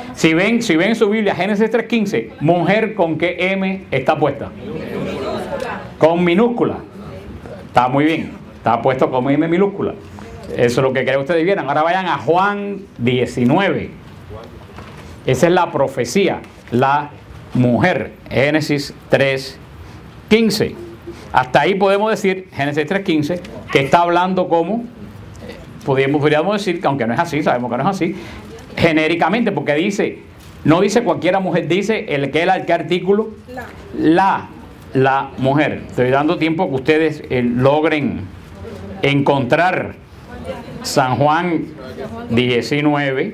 Si ven en su Biblia, Génesis 3:15, mujer, ¿con qué M está puesta? Con minúscula. Está muy bien. Está puesto con M minúscula. Eso es lo que quería que ustedes vieran. Ahora vayan a Juan 19. Esa es la profecía. La mujer. Génesis 3:15. Hasta ahí podemos decir, Génesis 3:15, que está hablando como, podríamos decir, que aunque no es así, sabemos que no es así, genéricamente, porque dice, no dice cualquiera mujer, dice ¿qué artículo? La mujer. Estoy dando tiempo que ustedes logren encontrar San Juan 19,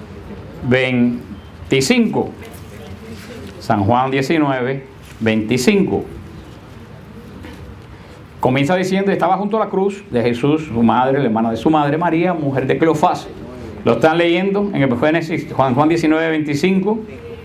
25. San Juan 19, 25. Comienza diciendo, estaba junto a la cruz de Jesús, su madre, la hermana de su madre, María, mujer de Cleofás. ¿Lo están leyendo en el Génesis, Juan 19, 25?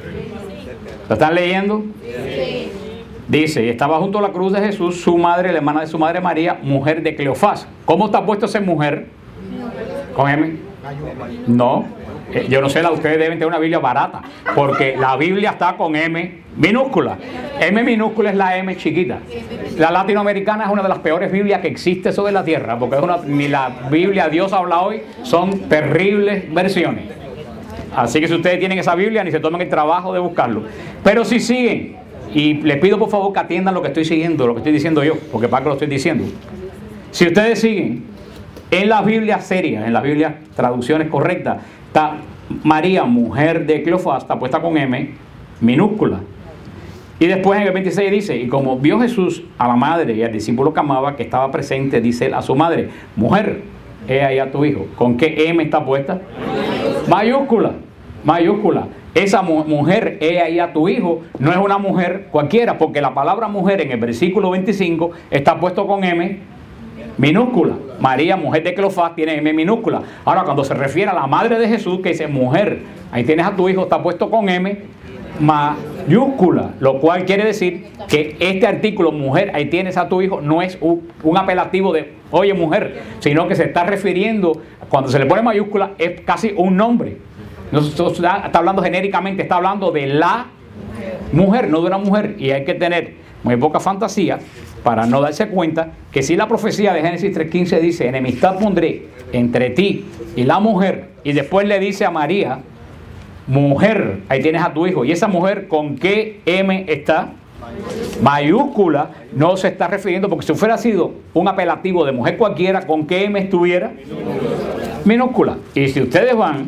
¿Lo están leyendo? Sí. Dice, estaba junto a la cruz de Jesús, su madre, la hermana de su madre, María, mujer de Cleofás. ¿Cómo está puesto esa mujer? ¿Con M? No. Yo no sé, ustedes deben tener una Biblia barata, porque la Biblia está con M minúscula. M minúscula es la M chiquita. La latinoamericana es una de las peores Biblias que existe sobre la tierra, porque ni la Biblia Dios habla hoy, son terribles versiones. Así que si ustedes tienen esa Biblia, ni se toman el trabajo de buscarlo. Pero si siguen, y les pido por favor que atiendan lo que estoy siguiendo, lo que estoy diciendo yo, porque para qué lo estoy diciendo. Si ustedes siguen, en las Biblias serias, en las Biblias traducciones correctas, está María, mujer de Cleofás, está puesta con M minúscula. Y después en el 26 dice, y como vio Jesús a la madre y al discípulo que amaba, que estaba presente, dice él a su madre, mujer, he ahí a tu hijo. ¿Con qué M está puesta? Mayúscula, mayúscula. Esa mujer, he ahí a tu hijo, no es una mujer cualquiera, porque la palabra mujer en el versículo 25 está puesto con M minúscula. María, mujer de Cleofás, tiene M minúscula. Ahora, cuando se refiere a la madre de Jesús, que dice mujer, ahí tienes a tu hijo, está puesto con M mayúscula, lo cual quiere decir que este artículo, mujer, ahí tienes a tu hijo, no es un apelativo de, oye mujer, sino que se está refiriendo, cuando se le pone mayúscula, es casi un nombre. No está hablando genéricamente, está hablando de la mujer, no de una mujer, y hay que tener muy poca fantasía para no darse cuenta que si la profecía de Génesis 3:15 dice, enemistad pondré entre ti y la mujer, y después le dice a María, mujer, ahí tienes a tu hijo, y esa mujer, ¿con qué M está? Mayúscula. No se está refiriendo, porque si fuera sido un apelativo de mujer cualquiera, ¿con qué M estuviera? Minúscula. Y si ustedes van,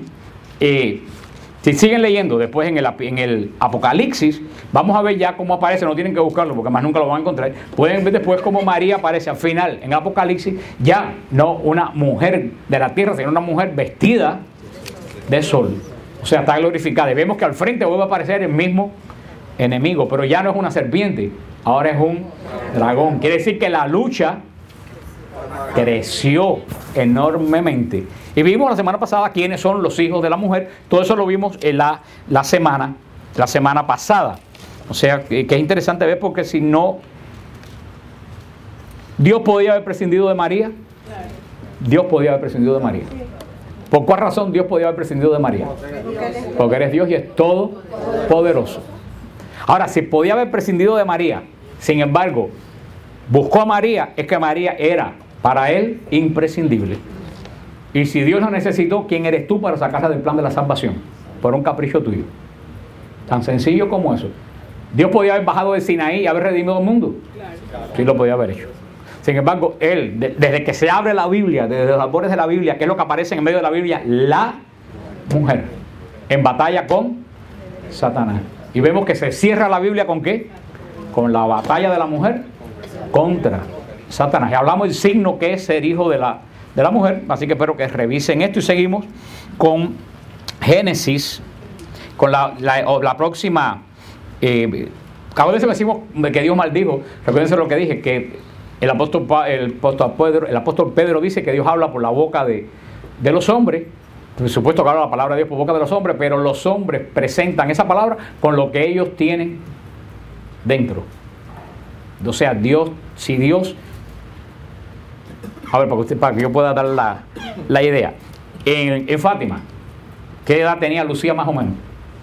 si siguen leyendo después en el Apocalipsis, vamos a ver ya cómo aparece, no tienen que buscarlo porque más nunca lo van a encontrar. Pueden ver después cómo María aparece al final en el Apocalipsis, ya no una mujer de la tierra, sino una mujer vestida de sol. O sea, está glorificada. Y vemos que al frente vuelve a aparecer el mismo enemigo, pero ya no es una serpiente, ahora es un dragón. Quiere decir que la lucha creció enormemente. Y vimos la semana pasada quiénes son los hijos de la mujer. Todo eso lo vimos en la semana pasada. O sea, que es interesante ver, porque si no, Dios podía haber prescindido de María. Dios podía haber prescindido de María. ¿Por cuál razón Dios podía haber prescindido de María? Porque eres Dios y es todopoderoso. Ahora, si podía haber prescindido de María, sin embargo, buscó a María, es que María era para él imprescindible. Y si Dios lo necesitó, ¿quién eres tú para sacarla del plan de la salvación? Por un capricho tuyo. Tan sencillo como eso. Dios podía haber bajado de Sinaí y haber redimido el mundo. Sí, lo podía haber hecho. Sin embargo, él, desde que se abre la Biblia, desde los albores de la Biblia, que es lo que aparece en medio de la Biblia, la mujer, en batalla con Satanás. Y vemos que se cierra la Biblia ¿con qué? Con la batalla de la mujer contra Satanás. Y hablamos del signo que es ser hijo de la mujer, así que espero que revisen esto y seguimos con Génesis, con la próxima. Cada vez decimos que Dios maldijo. Recuérdense lo que dije, que el apóstol Pedro dice que Dios habla por la boca de los hombres. Por supuesto que habla la palabra de Dios por boca de los hombres, pero los hombres presentan esa palabra con lo que ellos tienen dentro. O sea, si Dios, a ver, para que yo pueda dar la idea. En Fátima, ¿qué edad tenía Lucía más o menos?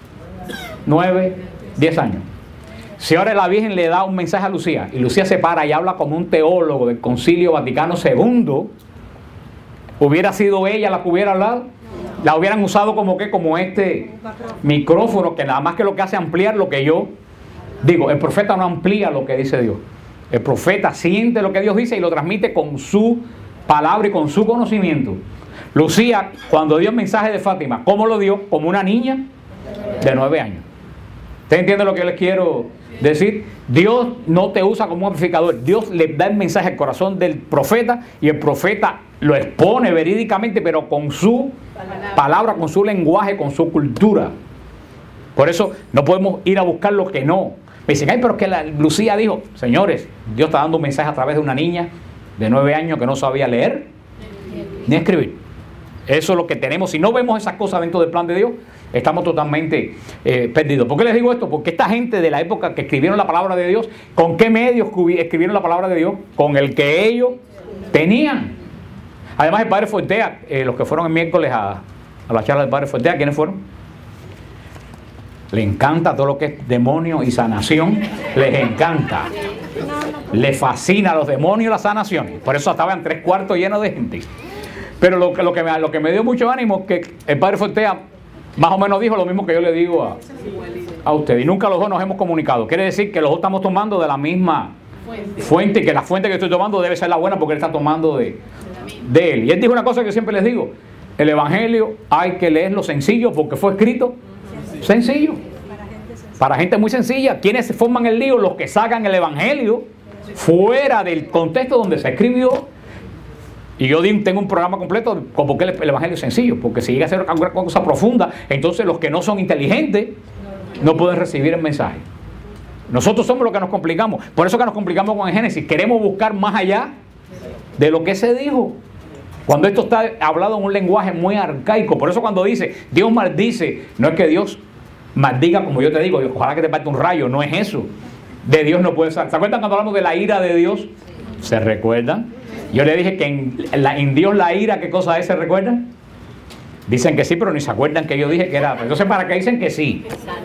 9, 10 años. Si ahora la Virgen le da un mensaje a Lucía y Lucía se para y habla como un teólogo del Concilio Vaticano II, hubiera sido ella la que hubiera hablado, la hubieran usado como este micrófono que nada más que lo que hace ampliar lo que yo digo. El profeta no amplía lo que dice Dios. El profeta siente lo que Dios dice y lo transmite con su palabra y con su conocimiento. Lucía, cuando dio el mensaje de Fátima, ¿cómo lo dio? Como una niña de 9 años. ¿Usted entiende lo que yo les quiero decir? Dios no te usa como un amplificador. Dios le da el mensaje al corazón del profeta y el profeta lo expone verídicamente, pero con su palabra, con su lenguaje, con su cultura. Por eso no podemos ir a buscar lo que no. Me dicen, ay, pero es que Lucía dijo. Señores, Dios está dando un mensaje a través de una niña de 9 años que no sabía leer ni escribir. Eso es lo que tenemos. Si no vemos esas cosas dentro del plan de Dios, estamos totalmente perdidos. ¿Por qué les digo esto? Porque esta gente de la época que escribieron la palabra de Dios, ¿con qué medios escribieron la palabra de Dios? Con el que ellos tenían. Además, el Padre Fortea, los que fueron el miércoles a la charla del Padre Fortea, ¿quiénes fueron? Le encanta todo lo que es demonio y sanación. Les encanta. Les fascina a los demonios y la sanación. Por eso estaban 3/4 llenos de gente. Pero lo que me dio mucho ánimo es que el Padre Fortea más o menos dijo lo mismo que yo le digo a usted. Y nunca los dos nos hemos comunicado. Quiere decir que los dos estamos tomando de la misma fuente, y que la fuente que estoy tomando debe ser la buena porque él está tomando de él. Y él dijo una cosa que yo siempre les digo. El Evangelio hay que leerlo sencillo porque fue escrito sencillo. Para gente muy sencilla. ¿Quiénes se forman el lío? Los que sacan el Evangelio fuera del contexto donde se escribió. Y yo tengo un programa completo con por qué el Evangelio es sencillo. Porque si llega a ser alguna cosa profunda, entonces los que no son inteligentes no pueden recibir el mensaje. Nosotros somos los que nos complicamos. Por eso que nos complicamos con el Génesis. Queremos buscar más allá de lo que se dijo. Cuando esto está hablado en un lenguaje muy arcaico. Por eso cuando dice Dios maldice, no es que Dios maldiga como yo te digo, ojalá que te parte un rayo, no es eso. De Dios no puede ser. ¿Se acuerdan cuando hablamos de la ira de Dios? ¿Se recuerdan? Yo le dije que en Dios la ira, ¿qué cosa es? ¿Se recuerdan? Dicen que sí, pero ni se acuerdan que yo dije que era. Entonces, ¿para qué dicen que sí?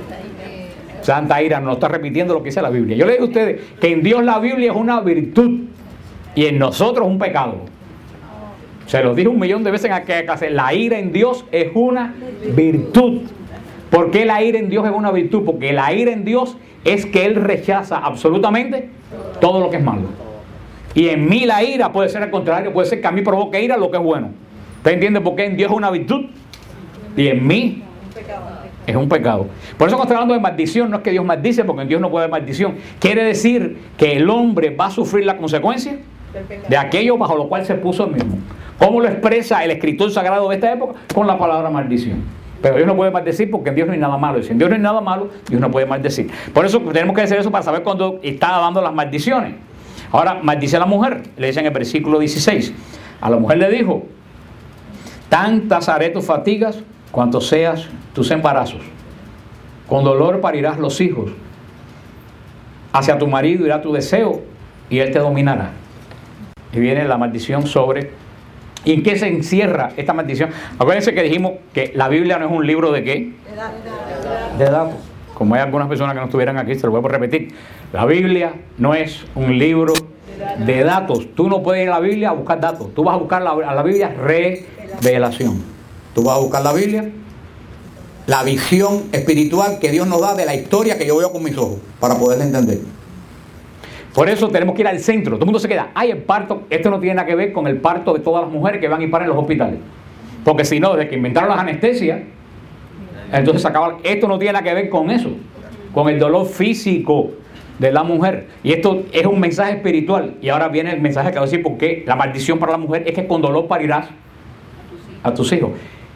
Santa ira, no está repitiendo lo que dice la Biblia. Yo le digo a ustedes que en Dios la Biblia es una virtud y en nosotros un pecado. Se los dije 1.000.000 de veces en aquella clase. La ira en Dios es una virtud. ¿Por qué la ira en Dios es una virtud? Porque la ira en Dios es que Él rechaza absolutamente todo lo que es malo. Y en mí la ira puede ser al contrario, puede ser que a mí provoque ira lo que es bueno. ¿Usted entiende por qué en Dios es una virtud? Y en mí es un pecado. Por eso cuando estoy hablando de maldición, no es que Dios maldice, porque en Dios no puede haber maldición. Quiere decir que el hombre va a sufrir la consecuencia de aquello bajo lo cual se puso él mismo. ¿Cómo lo expresa el escritor sagrado de esta época? Con la palabra maldición. Pero Dios no puede maldecir porque en Dios no hay nada malo. Y si en Dios no hay nada malo, Dios no puede maldecir. Por eso tenemos que hacer eso para saber cuándo está dando las maldiciones. Ahora, maldice a la mujer. Le dice en el versículo 16. A la mujer le dijo: tantas haré tus fatigas cuanto seas tus embarazos. Con dolor parirás los hijos. Hacia tu marido irá tu deseo y él te dominará. Y viene la maldición sobre... ¿Y en qué se encierra esta maldición? Acuérdense que dijimos que la Biblia no es un libro de ¿qué? De datos. Como hay algunas personas que no estuvieran aquí, se lo vuelvo a repetir. La Biblia no es un libro de datos. Tú no puedes ir a la Biblia a buscar datos. Tú vas a buscar a la Biblia revelación. Tú vas a buscar la Biblia, la visión espiritual que Dios nos da de la historia que yo veo con mis ojos, para poderla entender. Por eso tenemos que ir al centro. Todo el mundo se queda, ay, el parto, esto no tiene nada que ver con el parto de todas las mujeres que van y paran en los hospitales. Porque si no, desde que inventaron las anestesias, entonces se acaba. Esto no tiene nada que ver con eso, con el dolor físico de la mujer. Y esto es un mensaje espiritual. Y ahora viene el mensaje que voy a decir por qué la maldición para la mujer es que con dolor parirás a tus hijos.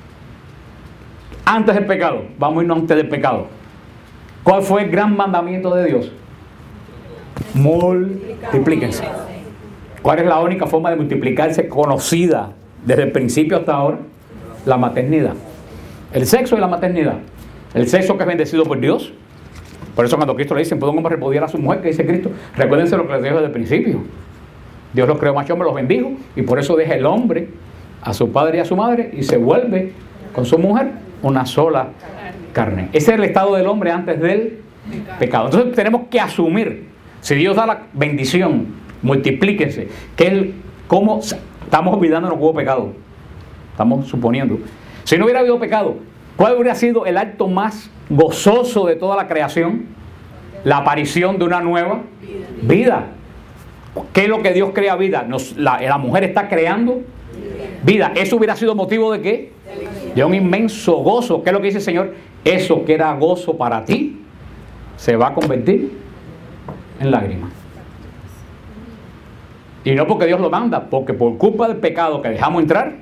Antes del pecado, vamos a irnos antes del pecado. ¿Cuál fue el gran mandamiento de Dios? Multiplíquense. ¿Cuál es la única forma de multiplicarse conocida desde el principio hasta ahora? La maternidad. El sexo y la maternidad. El sexo que es bendecido por Dios. Por eso cuando Cristo le dice, ¿puede un hombre repudiar a su mujer? Que dice Cristo, recuérdense lo que les dijo desde el principio. Dios los creó macho hombre, los bendijo, y por eso deja el hombre a su padre y a su madre y se vuelve con su mujer una sola carne. Ese es el estado del hombre antes del pecado. Entonces tenemos que asumir, si Dios da la bendición, multiplíquense, ¿cómo estamos olvidándonos que hubo pecado? Estamos suponiendo. Si no hubiera habido pecado, ¿cuál hubiera sido el acto más gozoso de toda la creación? La aparición de una nueva vida. ¿Qué es lo que Dios crea? Vida. La mujer está creando vida. ¿Eso hubiera sido motivo de qué? De un inmenso gozo. ¿Qué es lo que dice el Señor? Eso que era gozo para ti se va a convertir en lágrimas. Y no porque Dios lo manda, porque por culpa del pecado que dejamos entrar,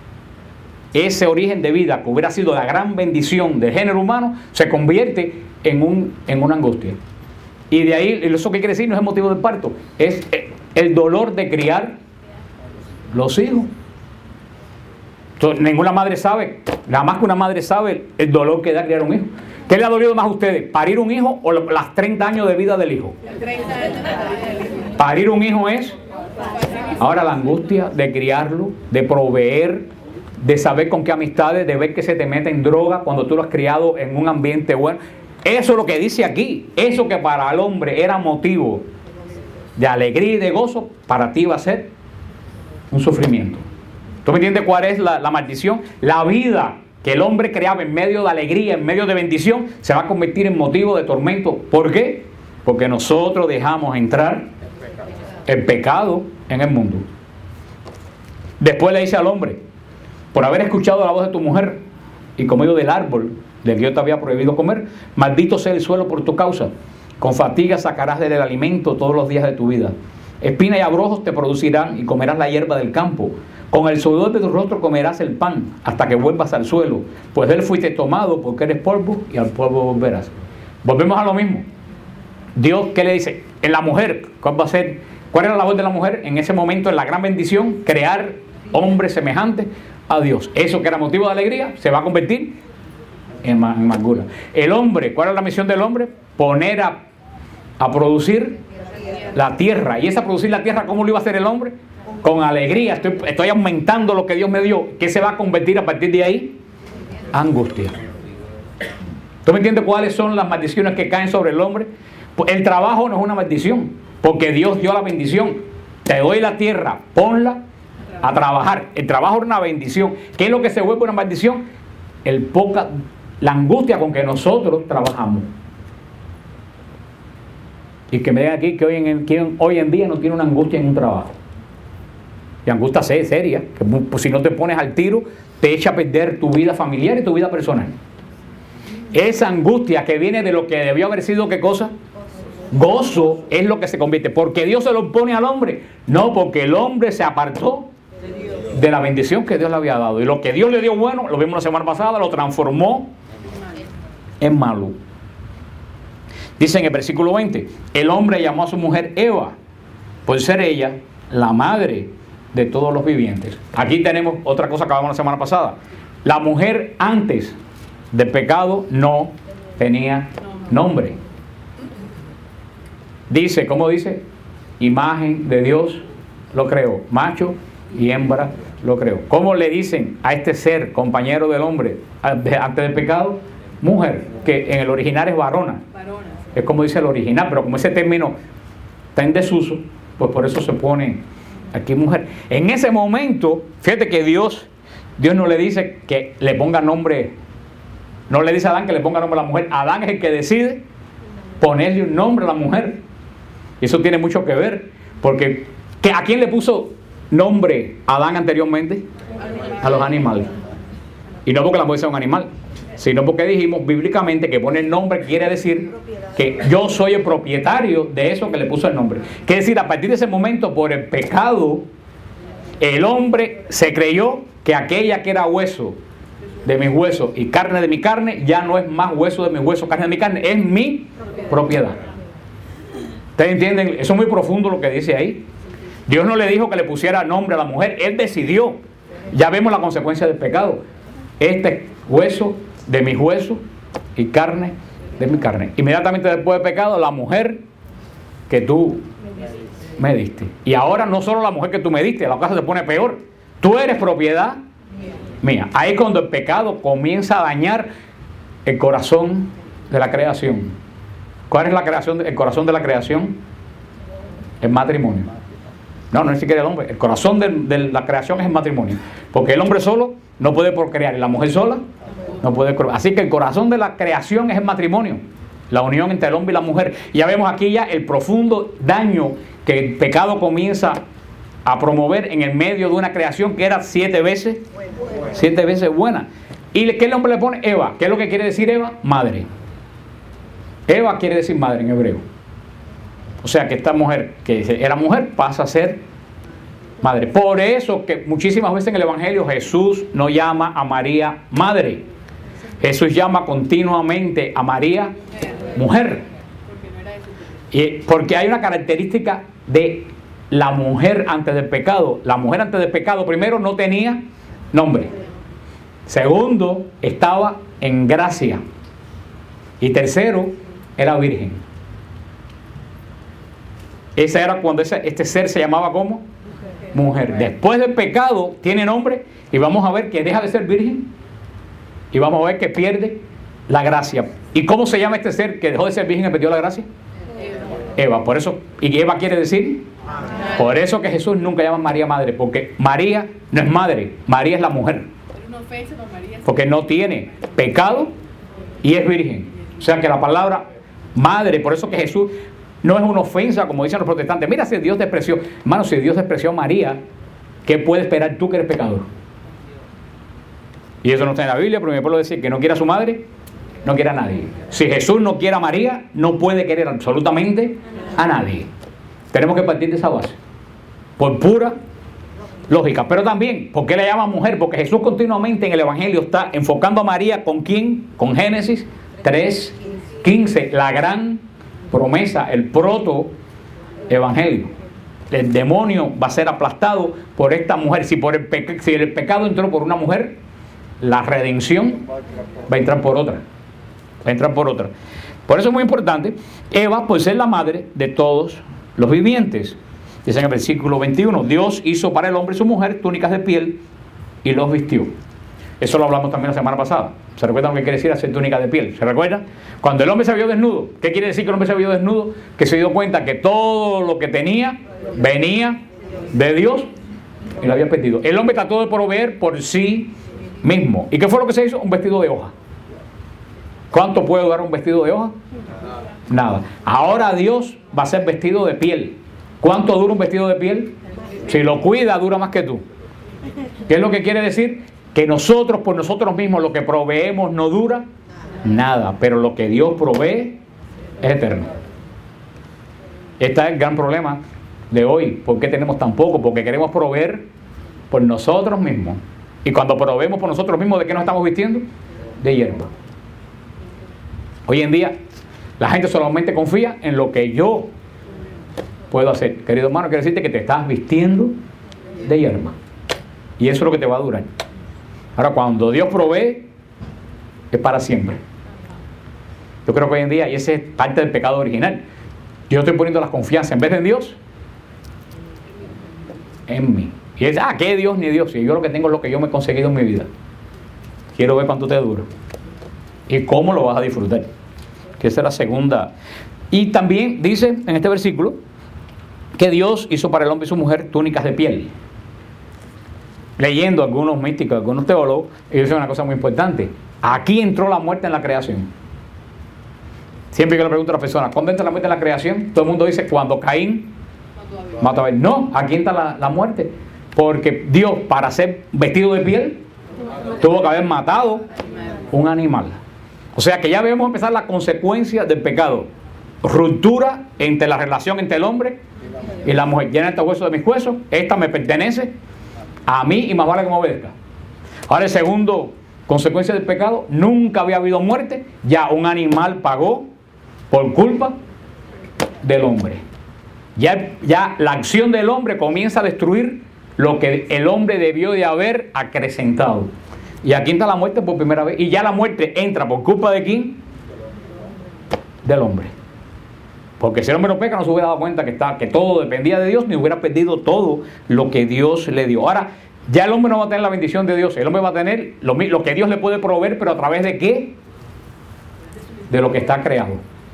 ese origen de vida que hubiera sido la gran bendición del género humano se convierte en una angustia. Y de ahí, eso que quiere decir no es el motivo del parto, es el dolor de criar los hijos. Entonces, ninguna madre sabe, nada más que una madre sabe el dolor que da criar un hijo. ¿Qué le ha dolido más a ustedes? ¿Parir un hijo o las 30 años de vida del hijo? Parir un hijo es ahora la angustia de criarlo, de proveer, de saber con qué amistades, de ver que se te mete en droga cuando tú lo has criado en un ambiente bueno. Eso es lo que dice aquí. Eso que para el hombre era motivo de alegría y de gozo, para ti va a ser un sufrimiento. ¿Tú me entiendes cuál es la maldición? La vida que el hombre creaba en medio de alegría, en medio de bendición, se va a convertir en motivo de tormento. ¿Por qué? Porque nosotros dejamos entrar el pecado en el mundo. Después le dice al hombre: por haber escuchado la voz de tu mujer y comido del árbol del que yo te había prohibido comer, maldito sea el suelo por tu causa. Con fatiga sacarás del alimento todos los días de tu vida. Espina y abrojos te producirán y comerás la hierba del campo. Con el sudor de tu rostro comerás el pan hasta que vuelvas al suelo, pues de él fuiste tomado porque eres polvo y al polvo volverás. Volvemos a lo mismo. Dios, ¿qué le dice? En la mujer, ¿cuál va a ser? ¿Cuál era la labor de la mujer en ese momento, en la gran bendición? Crear hombres semejantes a Dios. Eso que era motivo de alegría se va a convertir en amargura. El hombre, ¿cuál es la misión del hombre? Poner a producir la tierra. ¿Y esa producir la tierra cómo lo iba a hacer el hombre? Con alegría. Estoy aumentando lo que Dios me dio. ¿Qué se va a convertir a partir de ahí? Angustia. ¿Tú me entiendes cuáles son las maldiciones que caen sobre el hombre? El trabajo no es una maldición, porque Dios dio la bendición. Te doy la tierra, ponla a trabajar. El trabajo es una bendición. ¿Qué es lo que se vuelve una maldición? La angustia con que nosotros trabajamos. Y que me digan aquí que hoy en día no tiene una angustia en un trabajo. Y angustia seria, que pues, si no te pones al tiro, te echa a perder tu vida familiar y tu vida personal. Esa angustia que viene de lo que debió haber sido, ¿qué cosa? Gozo, es lo que se convierte. ¿Porque Dios se lo pone al hombre? No, porque el hombre se apartó de la bendición que Dios le había dado. Y lo que Dios le dio bueno, lo vimos la semana pasada, lo transformó en malo. Dice en el versículo 20: el hombre llamó a su mujer Eva, por ser ella la madre de todos los vivientes. Aquí tenemos otra cosa que hablamos la semana pasada. La mujer antes del pecado no tenía nombre. Dice, ¿cómo dice? Imagen de Dios lo creó, macho y hembra lo creó. ¿Cómo le dicen a este ser, compañero del hombre, antes del pecado? Mujer, que en el original es varona. Es como dice el original, pero como ese término está en desuso, pues por eso se pone aquí mujer. En ese momento, fíjate que Dios no le dice que le ponga nombre, no le dice a Adán que le ponga nombre a la mujer. Adán es el que decide ponerle un nombre a la mujer. Y eso tiene mucho que ver, porque ¿a quién le puso nombre Adán anteriormente? A los animales. Y no porque la mujer sea un animal, sino porque dijimos bíblicamente que poner nombre quiere decir que yo soy el propietario de eso que le puso el nombre. Quiere decir, a partir de ese momento, por el pecado, el hombre se creyó que aquella que era hueso de mis huesos y carne de mi carne, ya no es más hueso de mis huesos, carne de mi carne, es mi propiedad. ¿Ustedes entienden? Eso es muy profundo lo que dice ahí. Dios no le dijo que le pusiera nombre a la mujer, Él decidió. Ya vemos la consecuencia del pecado. Este hueso de mis huesos y carne de mi carne. Inmediatamente después del pecado, la mujer que tú me diste. Y ahora no solo la mujer que tú me diste, la cosa se pone peor. Tú eres propiedad mía. Ahí cuando el pecado comienza a dañar el corazón de la creación. ¿Cuál es el corazón de la creación? El matrimonio. No es siquiera el hombre. El corazón de la creación es el matrimonio. Porque el hombre solo no puede procrear y la mujer sola no puede procrear. Así que el corazón de la creación es el matrimonio. La unión entre el hombre y la mujer. Y ya vemos aquí ya el profundo daño que el pecado comienza a promover en el medio de una creación que era 7 veces buena. ¿Y qué el hombre le pone? Eva. ¿Qué es lo que quiere decir Eva? Madre. Eva quiere decir madre en hebreo. O sea que esta mujer, que era mujer, pasa a ser madre. Por eso que muchísimas veces en el Evangelio Jesús no llama a María madre. Jesús llama continuamente a María mujer. Y porque hay una característica de la mujer antes del pecado. La mujer antes del pecado, primero, no tenía nombre. Segundo, estaba en gracia. Y tercero, era virgen. Esa era cuando este ser se llamaba ¿cómo? Mujer. Después del pecado tiene nombre y vamos a ver que deja de ser virgen y vamos a ver que pierde la gracia. ¿Y cómo se llama este ser que dejó de ser virgen y perdió la gracia? Eva. Por eso, ¿y Eva quiere decir? Por eso que Jesús nunca llama a María madre, porque María no es madre, María es la mujer. Porque no tiene pecado y es virgen. O sea que la palabra madre, por eso que Jesús no es una ofensa, como dicen los protestantes. Mira, si Dios despreció, hermano, si Dios despreció a María, ¿qué puede esperar tú que eres pecador? Y eso no está en la Biblia, pero me puedo decir que no quiera a su madre, no quiere a nadie. Si Jesús no quiere a María, no puede querer absolutamente a nadie. Tenemos que partir de esa base, por pura lógica. Pero también, ¿por qué le llama mujer? Porque Jesús continuamente en el Evangelio está enfocando a María ¿con quién? Con Génesis 3:15, la gran promesa, el proto evangelio. El demonio va a ser aplastado por esta mujer. Si el pecado entró por una mujer, la redención va a entrar por otra. Por eso es muy importante. Eva, por ser la madre de todos los vivientes. Dice en el versículo 21, Dios hizo para el hombre y su mujer túnicas de piel y los vistió. Eso lo hablamos también la semana pasada. ¿Se recuerdan lo que quiere decir hacer túnica de piel? ¿Se recuerdan? Cuando el hombre se vio desnudo, ¿qué quiere decir que el hombre se vio desnudo? Que se dio cuenta que todo lo que tenía venía de Dios y lo había perdido. El hombre trató de proveer por sí mismo. ¿Y qué fue lo que se hizo? Un vestido de hoja. ¿Cuánto puede durar un vestido de hoja? Nada. Ahora Dios va a ser vestido de piel. ¿Cuánto dura un vestido de piel? Si lo cuida, dura más que tú. ¿Qué es lo que quiere decir? Que nosotros, por nosotros mismos, lo que proveemos no dura nada, pero lo que Dios provee es eterno. Este es el gran problema de hoy. ¿Por qué tenemos tan poco? Porque queremos proveer por nosotros mismos. Y cuando proveemos por nosotros mismos, ¿de qué nos estamos vistiendo? De hierba. Hoy en día, la gente solamente confía en lo que yo puedo hacer. Querido hermano, quiero decirte que te estás vistiendo de hierba. Y eso es lo que te va a durar. Ahora, cuando Dios provee, es para siempre. Yo creo que hoy en día, y ese es parte del pecado original, yo estoy poniendo la confianza, en vez de en Dios, en mí. Y es, ¿qué Dios ni Dios? Si yo lo que tengo es lo que yo me he conseguido en mi vida. Quiero ver cuánto te dura. Y cómo lo vas a disfrutar. Que esa es la segunda. Y también dice en este versículo que Dios hizo para el hombre y su mujer túnicas de piel. Leyendo algunos místicos, algunos teólogos, ellos dicen una cosa muy importante. Aquí entró la muerte en la creación. Siempre que le pregunto a las personas, ¿cuándo entra la muerte en la creación? Todo el mundo dice, cuando Caín mató a Abel. No, aquí entra la muerte. Porque Dios, para ser vestido de piel, tuvo que haber matado un animal. O sea que ya vemos empezar la consecuencia del pecado. Ruptura entre la relación entre el hombre y la mujer. Llena este hueso de mis huesos, esta me pertenece a mí y más vale que me obedezca. Ahora el segundo consecuencia del pecado, nunca había habido muerte, ya un animal pagó por culpa del hombre. Ya la acción del hombre comienza a destruir lo que el hombre debió de haber acrecentado. Y aquí entra la muerte por primera vez. Y ya la muerte entra por culpa de ¿quién? Del hombre. Porque si el hombre no peca, no se hubiera dado cuenta que todo dependía de Dios, ni hubiera perdido todo lo que Dios le dio. Ahora, ya el hombre no va a tener la bendición de Dios. El hombre va a tener lo que Dios le puede proveer, pero ¿a través de qué? de lo que está creado.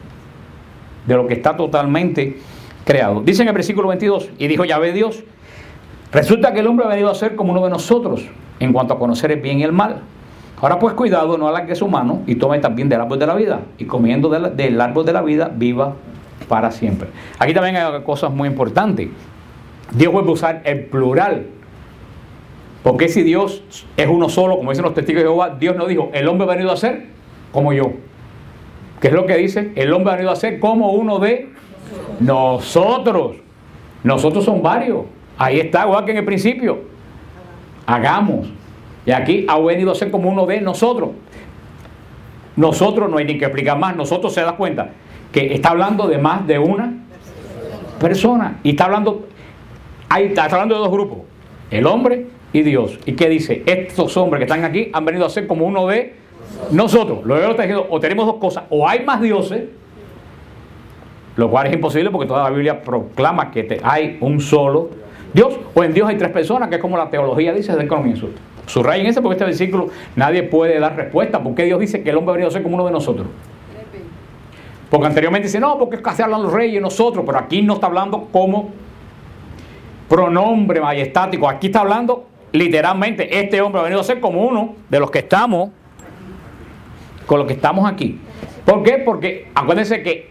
De lo que está totalmente creado. Dice en el versículo 22, y dijo Yahvé Dios, resulta que el hombre ha venido a ser como uno de nosotros, en cuanto a conocer el bien y el mal. Ahora pues cuidado, no alargue su mano y tome también del árbol de la vida, y comiendo del árbol de la vida, viva para siempre. Aquí también hay cosas muy importantes. Dios vuelve a usar el plural. Porque si Dios es uno solo, como dicen los testigos de Jehová, Dios no dijo, el hombre ha venido a ser como yo. ¿Qué es lo que dice? El hombre ha venido a ser como uno de nosotros. Nosotros son varios. Ahí está, igual que en el principio. Hagamos. Y aquí ha venido a ser como uno de nosotros. Nosotros no hay ni que explicar más. Nosotros, se da cuenta que está hablando de más de una persona. Y está hablando de dos grupos. El hombre y Dios. ¿Y qué dice? Estos hombres que están aquí han venido a ser como uno de nosotros. Luego está diciendo, o tenemos dos cosas. O hay más dioses, lo cual es imposible porque toda la Biblia proclama que hay un solo Dios. O en Dios hay tres personas, que es como la teología dice desde el comienzo. Subrayen ese porque este versículo nadie puede dar respuesta. ¿Por qué Dios dice que el hombre ha venido a ser como uno de nosotros? Porque anteriormente dice, no, porque es que así hablan los reyes nosotros, pero aquí no está hablando como pronombre majestático. Aquí está hablando literalmente, este hombre ha venido a ser como uno de los que estamos, con los que estamos aquí. ¿Por qué? Porque acuérdense que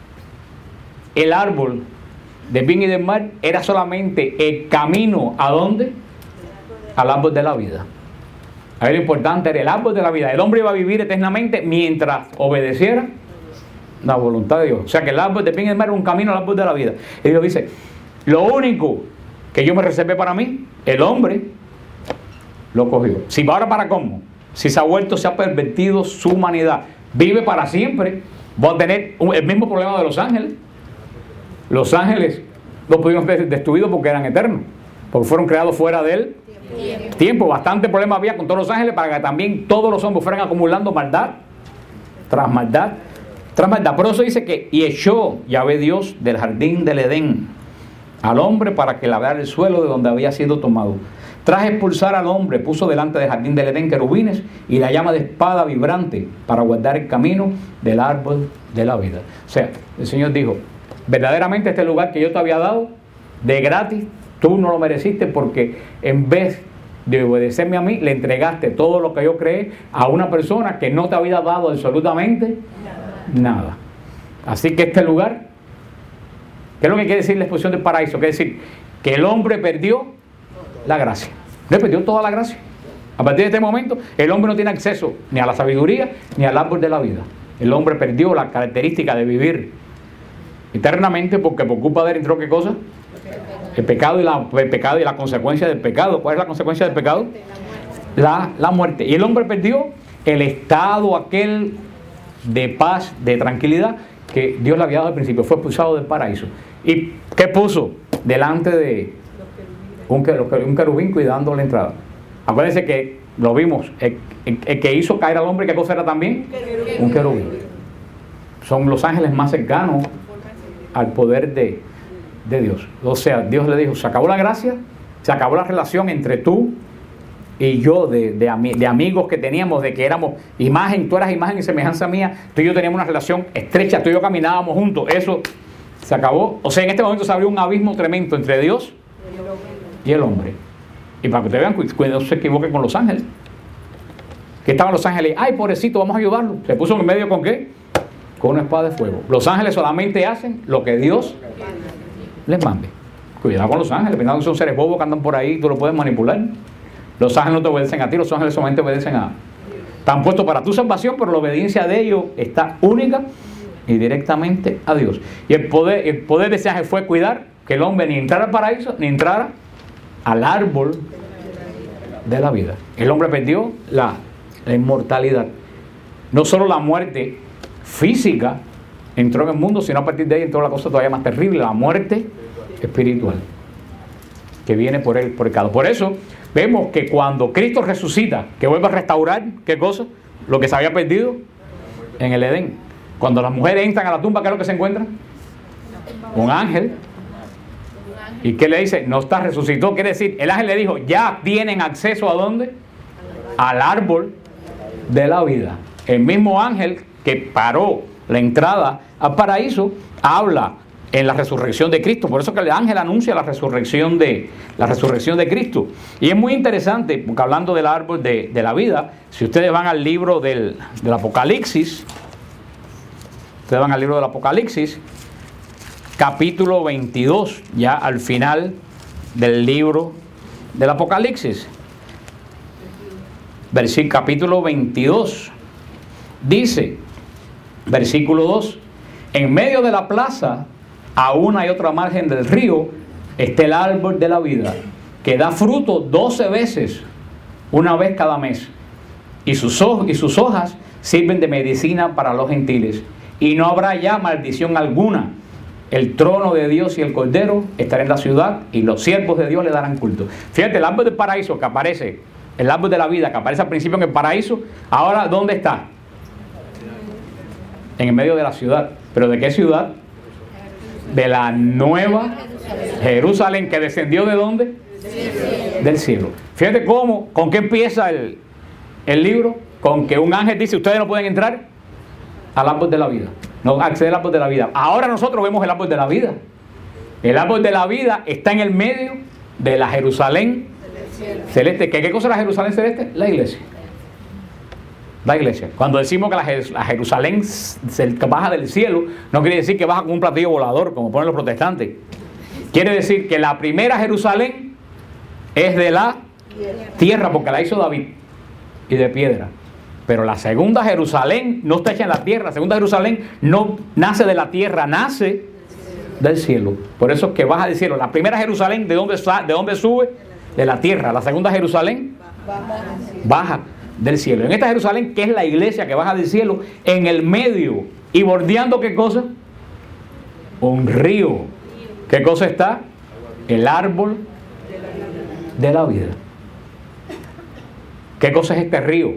el árbol del bien y del mal era solamente el camino, ¿a dónde? Al árbol de la vida. Ahí lo importante era el árbol de la vida. El hombre iba a vivir eternamente mientras obedeciera la voluntad de Dios. O sea que el árbol del bien y del mal era un camino al árbol de la vida. Y Dios dice, lo único que yo me reservé para mí, el hombre lo cogió. Si ahora para cómo, si se ha pervertido su humanidad, vive para siempre, va a tener el mismo problema de los ángeles. Los ángeles no pudieron ser destruidos porque eran eternos, porque fueron creados fuera del tiempo. Bastante problema había con todos los ángeles para que también todos los hombres fueran acumulando maldad tras maldad tras maldad. Por eso dice que y echó Yahvé Dios del jardín del Edén al hombre para que labrara el suelo de donde había sido tomado. Tras expulsar al hombre, puso delante del jardín del Edén querubines y la llama de espada vibrante para guardar el camino del árbol de la vida. O sea, el Señor dijo, verdaderamente este lugar que yo te había dado de gratis, tú no lo mereciste porque en vez de obedecerme a mí, le entregaste todo lo que yo creé a una persona que no te había dado absolutamente nada. Así que este lugar, ¿qué es lo que quiere decir la exposición del paraíso? Quiere decir que el hombre perdió la gracia. Le perdió toda la gracia. A partir de este momento, el hombre no tiene acceso ni a la sabiduría ni al árbol de la vida. El hombre perdió la característica de vivir eternamente porque por culpa de él entró ¿qué cosa? El pecado y la consecuencia del pecado. ¿Cuál es la consecuencia del pecado? La muerte. Y el hombre perdió el estado aquel de paz, de tranquilidad que Dios le había dado al principio. Fue expulsado del paraíso. ¿Y qué puso? Delante de un querubín cuidando la entrada. Acuérdense que lo vimos. El que hizo caer al hombre, ¿qué cosa era también? Un querubín. Son los ángeles más cercanos al poder de Dios. O sea, Dios le dijo, se acabó la gracia, se acabó la relación entre tú y yo de amigos que teníamos, de que éramos imagen, tú eras imagen y semejanza mía, tú y yo teníamos una relación estrecha, tú y yo caminábamos juntos, eso se acabó. O sea, en este momento se abrió un abismo tremendo entre Dios y el hombre. Y para que ustedes vean, cuidado, no se equivoquen con los ángeles. Que estaban los ángeles, ay pobrecito, vamos a ayudarlo. Se puso en medio con ¿qué? Con una espada de fuego. Los ángeles solamente hacen lo que Dios les mande. Cuidado con los ángeles, pensando que son seres bobos que andan por ahí y tú lo puedes manipular. Los ángeles no te obedecen a ti, los ángeles solamente obedecen a... Están puestos para tu salvación, pero la obediencia de ellos está única y directamente a Dios. Y el poder de ese ángel fue cuidar que el hombre ni entrara al paraíso, ni entrara al árbol de la vida. El hombre perdió la inmortalidad. No solo la muerte física entró en el mundo, sino a partir de ahí entró la cosa todavía más terrible, la muerte espiritual que viene por el pecado. Por eso vemos que cuando Cristo resucita, que vuelve a restaurar, ¿qué cosa? Lo que se había perdido en el Edén. Cuando las mujeres entran a la tumba, ¿qué es lo que se encuentran? Un ángel. ¿Y qué le dice? No está, resucitó. Quiere decir, el ángel le dijo, ya tienen acceso ¿a dónde? Al árbol de la vida. El mismo ángel que paró la entrada al paraíso, habla en la resurrección de Cristo. Por eso que el ángel anuncia la resurrección de Cristo. Y es muy interesante, porque hablando del árbol de la vida, si ustedes van al libro del Apocalipsis, capítulo 22, ya al final del libro del Apocalipsis, capítulo 22, dice, versículo 2, en medio de la plaza, a una y otra margen del río, está el árbol de la vida, que da fruto 12 veces, una vez cada mes, y sus hojas sirven de medicina para los gentiles, y no habrá ya maldición alguna. El trono de Dios y el Cordero estará en la ciudad, y los siervos de Dios le darán culto. Fíjate, el árbol del paraíso que aparece, el árbol de la vida que aparece al principio en el paraíso, ahora ¿dónde está? En el medio de la ciudad. ¿Pero de qué ciudad? De la nueva Jerusalén, que descendió ¿de dónde? Del cielo. Fíjate cómo, con qué empieza el libro, con que un ángel dice, ustedes no pueden entrar al árbol de la vida, no acceder al árbol de la vida. Ahora nosotros vemos el árbol de la vida. El árbol de la vida está en el medio de la Jerusalén celeste. ¿Qué cosa es la Jerusalén celeste? La iglesia. La iglesia. Cuando decimos que la Jerusalén baja del cielo, no quiere decir que baja con un platillo volador, como ponen los protestantes. Quiere decir que la primera Jerusalén es de la tierra, porque la hizo David, y de piedra. Pero la segunda Jerusalén no está hecha en la tierra. La segunda Jerusalén no nace de la tierra, nace del cielo. Por eso es que baja del cielo. La primera Jerusalén, ¿de dónde sube? De la tierra. La segunda Jerusalén baja del cielo. En esta Jerusalén, que es la iglesia que baja del cielo, en el medio y bordeando, ¿qué cosa? Un río. ¿Qué cosa está? El árbol de la vida. ¿Qué cosa es este río?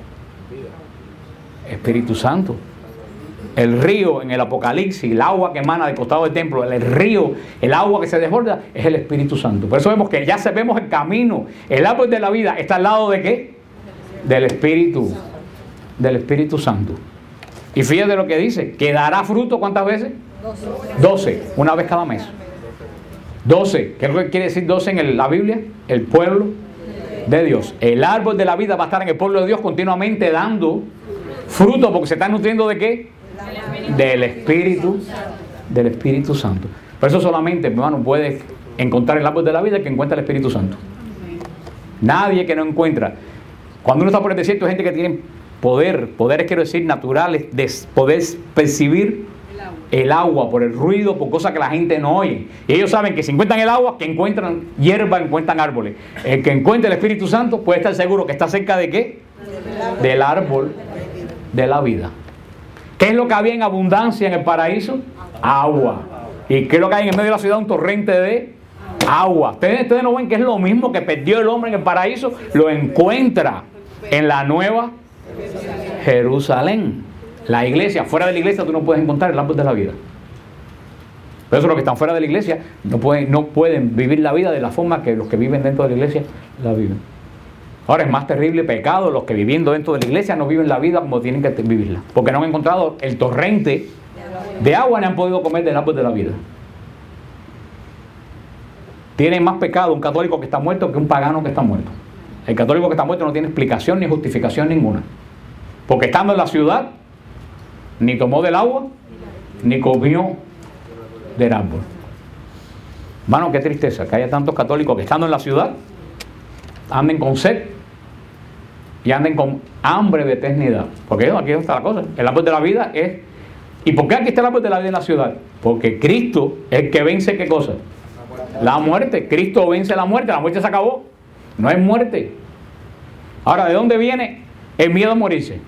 Espíritu Santo. El río en el Apocalipsis, el agua que emana del costado del templo, el río, el agua que se desborda, es el Espíritu Santo. Por eso vemos que ya vemos el camino. El árbol de la vida está al lado ¿de qué? Del Espíritu Santo. Y fíjate lo que dice, que dará fruto ¿cuántas veces? 12, una vez cada mes. 12, ¿qué es lo que quiere decir 12 en la Biblia? El pueblo de Dios. El árbol de la vida va a estar en el pueblo de Dios continuamente dando fruto, porque se está nutriendo ¿de qué? Del Espíritu Santo. Por eso solamente, hermano, puedes encontrar el árbol de la vida el que encuentra el Espíritu Santo. Nadie que no encuentra. Cuando uno está por el desierto, hay gente que tiene poderes quiero decir naturales, de poder percibir el agua por el ruido, por cosas que la gente no oye. Y ellos saben que si encuentran el agua, que encuentran hierba, encuentran árboles. El que encuentre el Espíritu Santo puede estar seguro que está cerca ¿de qué? Del árbol de la vida. ¿Qué es lo que había en abundancia en el paraíso? Agua. ¿Y qué es lo que hay en el medio de la ciudad? Un torrente de agua. ¿Ustedes no ven que es lo mismo que perdió el hombre en el paraíso? Lo encuentra en la nueva Jerusalén. La iglesia, fuera de la iglesia tú no puedes encontrar el árbol de la vida. Por eso los que están fuera de la iglesia no pueden vivir la vida de la forma que los que viven dentro de la iglesia la viven. Ahora es más terrible pecado los que viviendo dentro de la iglesia no viven la vida como tienen que vivirla, porque no han encontrado el torrente de agua ni han podido comer del árbol de la vida. Tiene más pecado un católico que está muerto que un pagano que está muerto. El católico que está muerto no tiene explicación ni justificación ninguna, porque estando en la ciudad ni tomó del agua ni comió del árbol. Hermano, qué tristeza que haya tantos católicos que estando en la ciudad anden con sed y anden con hambre de eternidad. Porque aquí está la cosa. El árbol de la vida es... ¿Y por qué aquí está el árbol de la vida en la ciudad? Porque Cristo es el que vence ¿qué cosa? La muerte. Cristo vence la muerte se acabó. No hay muerte. Ahora, ¿de dónde viene el miedo a morirse?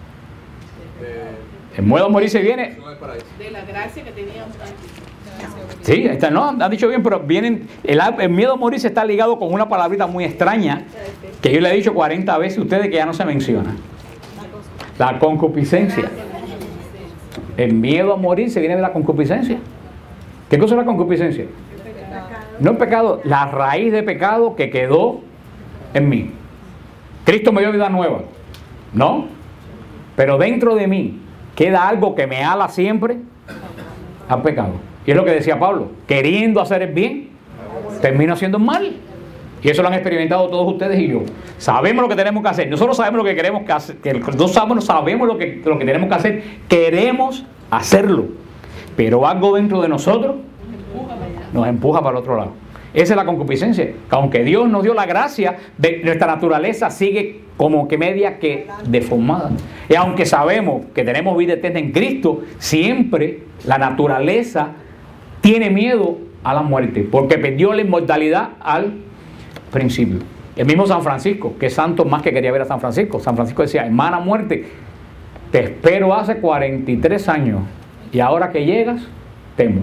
El miedo a morirse viene de la gracia que teníamos antes. Sí, no, han dicho bien, pero el miedo a morirse está ligado con una palabrita muy extraña que yo le he dicho 40 veces a ustedes que ya no se menciona. La concupiscencia. El miedo a morirse viene de la concupiscencia. ¿Qué cosa es la concupiscencia? No el pecado, la raíz de pecado que quedó en mí. Cristo me dio vida nueva, ¿no? Pero dentro de mí queda algo que me ala siempre al pecado. Y es lo que decía Pablo, queriendo hacer el bien, termino haciendo el mal. Y eso lo han experimentado todos ustedes y yo. Sabemos lo que tenemos que hacer. Nosotros sabemos lo que queremos que hacer. Sabemos lo que tenemos que hacer. Queremos hacerlo. Pero algo dentro de nosotros nos empuja para el otro lado. Esa es la concupiscencia. Que aunque Dios nos dio la gracia, nuestra naturaleza sigue como que media que deformada. Y aunque sabemos que tenemos vida eterna en Cristo, siempre la naturaleza tiene miedo a la muerte. Porque perdió la inmortalidad al principio. El mismo San Francisco, que santo más que quería ver a San Francisco. San Francisco decía, hermana muerte, te espero hace 43 años y ahora que llegas, temo.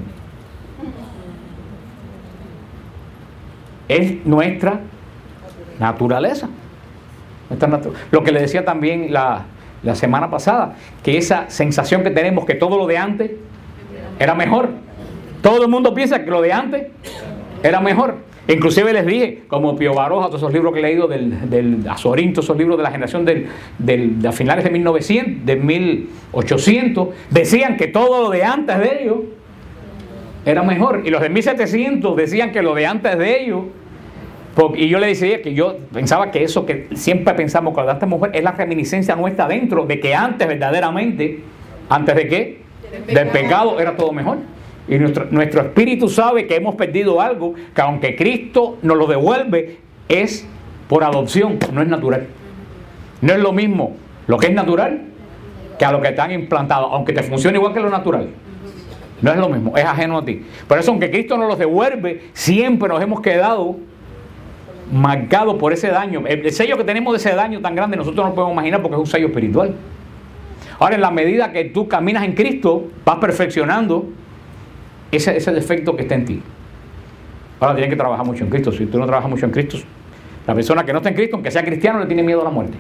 Es nuestra naturaleza. Lo que le decía también la semana pasada, que esa sensación que tenemos que todo lo de antes era mejor. Todo el mundo piensa que lo de antes era mejor. Inclusive les dije, como Pío Baroja, todos esos libros que he leído del Azorín, todos esos libros de la generación de finales de 1900, de 1800, decían que todo lo de antes de ellos era mejor. Y los de 1700 decían que lo de antes de ellos. Y yo le decía que yo pensaba que eso que siempre pensamos con la de esta mujer es la reminiscencia nuestra dentro de que antes verdaderamente, ¿antes de qué? Del pecado era todo mejor. Y nuestro espíritu sabe que hemos perdido algo, que aunque Cristo nos lo devuelve, es por adopción, no es natural. No es lo mismo lo que es natural que a lo que están implantados, aunque te funcione igual que lo natural. No es lo mismo, es ajeno a ti. Por eso, aunque Cristo nos los devuelve, siempre nos hemos quedado marcados por ese daño. El sello que tenemos de ese daño tan grande, nosotros no lo podemos imaginar porque es un sello espiritual. Ahora, en la medida que tú caminas en Cristo, vas perfeccionando ese defecto que está en ti. Ahora tienes que trabajar mucho en Cristo. Si tú no trabajas mucho en Cristo, la persona que no está en Cristo, aunque sea cristiano, le tiene miedo a la muerte.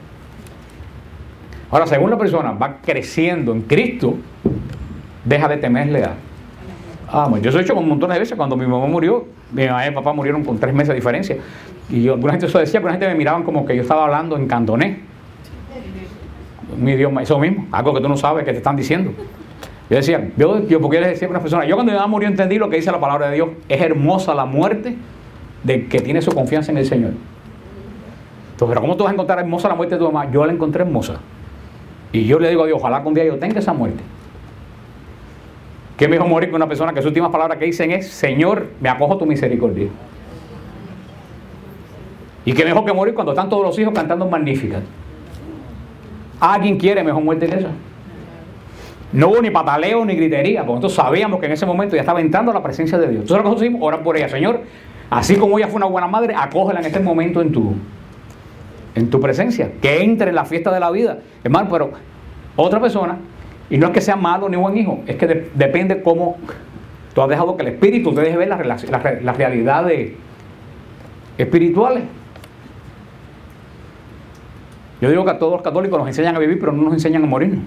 Ahora, según la persona va creciendo en Cristo, deja de temerle a yo soy hecho con un montón de veces. Cuando mi mamá murió, mi mamá y mi papá murieron con 3 meses de diferencia. Y alguna gente eso decía, alguna gente me miraban como que yo estaba hablando en cantonés. Mi idioma, eso mismo, algo que tú no sabes que te están diciendo. Yo decía, yo porque les decía a una persona, yo cuando mi mamá murió entendí lo que dice la palabra de Dios. Es hermosa la muerte del que tiene su confianza en el Señor. Entonces, pero ¿cómo tú vas a encontrar hermosa la muerte de tu mamá? Yo la encontré hermosa. Y yo le digo a Dios, ojalá que un día yo tenga esa muerte. ¿Qué mejor morir con una persona que sus últimas palabras que dicen es, Señor, me acojo a tu misericordia? Y qué mejor que morir cuando están todos los hijos cantando Magníficat. ¿Alguien quiere mejor muerte que esa? No hubo ni pataleo ni gritería, porque nosotros sabíamos que en ese momento ya estaba entrando la presencia de Dios. Entonces lo que nosotros hicimos, orar por ella. Señor, así como ella fue una buena madre, acógela en este momento en tu presencia, que entre en la fiesta de la vida. Hermano, pero otra persona, y no es que sea malo ni buen hijo, es que depende cómo tú has dejado que el Espíritu te deje ver las realidades espirituales. Yo digo que a todos los católicos nos enseñan a vivir, pero no nos enseñan a morirnos.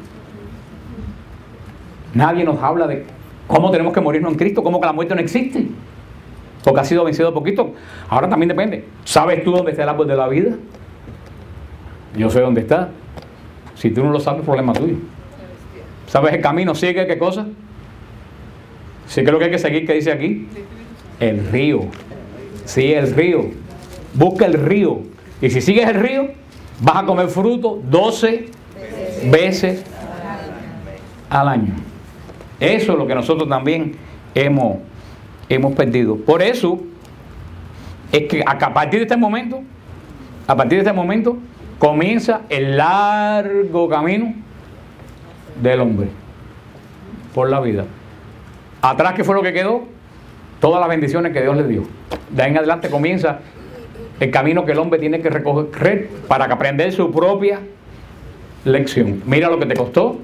Nadie nos habla de cómo tenemos que morirnos en Cristo, cómo que la muerte no existe, porque ha sido vencido poquito. Ahora también depende. ¿Sabes tú dónde está el árbol de la vida? Yo sé dónde está. Si tú no lo sabes, problema tuyo. ¿Sabes el camino? ¿Sigue qué cosa? ¿Sí que lo que hay que seguir? ¿Qué dice aquí? El río. Sí, el río. Busca el río. Y si sigues el río, vas a comer fruto 12 veces al año. Eso es lo que nosotros también hemos perdido. Por eso es que a partir de este momento, comienza el largo camino del hombre por la vida. Atrás, ¿qué fue lo que quedó? Todas las bendiciones que Dios le dio. De ahí en adelante comienza el camino que el hombre tiene que recorrer para aprender su propia lección. Mira lo que te costó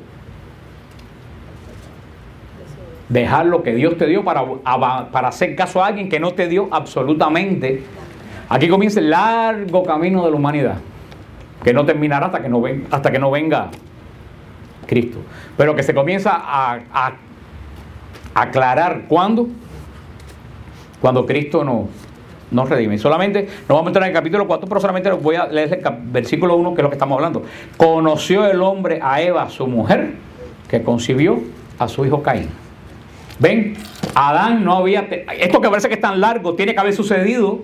dejar lo que Dios te dio para hacer caso a alguien que no te dio absolutamente. Aquí comienza el largo camino de la humanidad, que no terminará hasta que no venga Cristo, pero que se comienza a aclarar cuando Cristo nos redime. Solamente nos vamos a entrar en el capítulo 4, pero solamente voy a leer el versículo 1, que es lo que estamos hablando. Conoció el hombre a Eva, su mujer, que concibió a su hijo Caín. ¿Ven? Adán no había... Esto que parece que es tan largo tiene que haber sucedido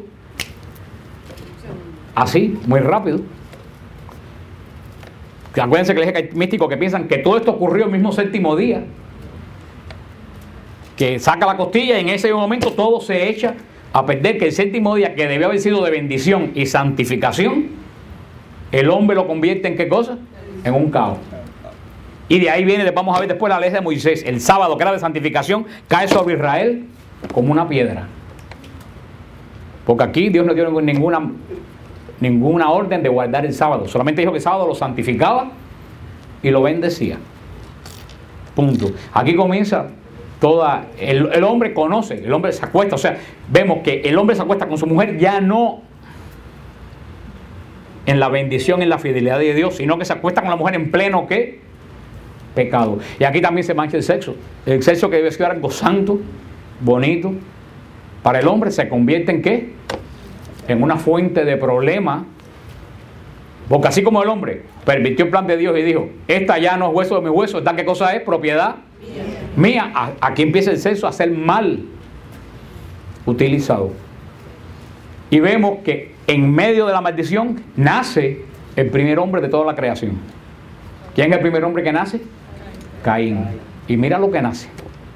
así, muy rápido. Acuérdense que les dije que hay místicos que piensan que todo esto ocurrió el mismo séptimo día, que saca la costilla y en ese momento todo se echa a perder, que el séptimo día, que debió haber sido de bendición y santificación, el hombre lo convierte en ¿qué cosa? En un caos. Y de ahí viene, vamos a ver después la ley de Moisés. El sábado, que era de santificación, cae sobre Israel como una piedra. Porque aquí Dios no dio ninguna orden de guardar el sábado. Solamente dijo que el sábado lo santificaba y lo bendecía. Punto. Aquí comienza toda... El hombre conoce, el hombre se acuesta. O sea, vemos que el hombre se acuesta con su mujer ya no en la bendición, en la fidelidad de Dios, sino que se acuesta con la mujer en pleno, ¿qué? Pecado. Y aquí también se mancha el sexo. El sexo, que debe ser algo santo, bonito, para el hombre, se convierte en ¿qué? En una fuente de problemas. Porque así como el hombre permitió el plan de Dios y dijo, esta ya no es hueso de mi hueso, esta ¿qué cosa es? Propiedad mía. Aquí empieza el sexo a ser mal utilizado. Y vemos que en medio de la maldición nace el primer hombre de toda la creación. ¿Quién es el primer hombre que nace? Caín. Y mira lo que nace.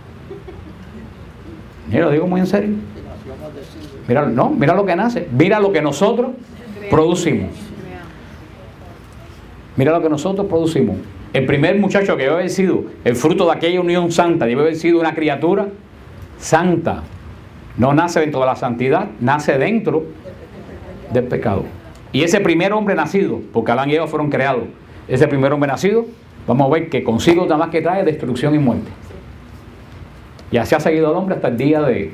Lo digo muy en serio. Mira lo que nace. Mira lo que nosotros producimos. Mira lo que nosotros producimos. El primer muchacho que debe haber sido el fruto de aquella unión santa, debe haber sido una criatura santa. No nace dentro de la santidad, nace dentro del pecado. Y ese primer hombre nacido, porque Adán y Eva fueron creados, ese primer hombre nacido, vamos a ver que consigo nada más que trae destrucción y muerte. Y así ha seguido el hombre hasta el día de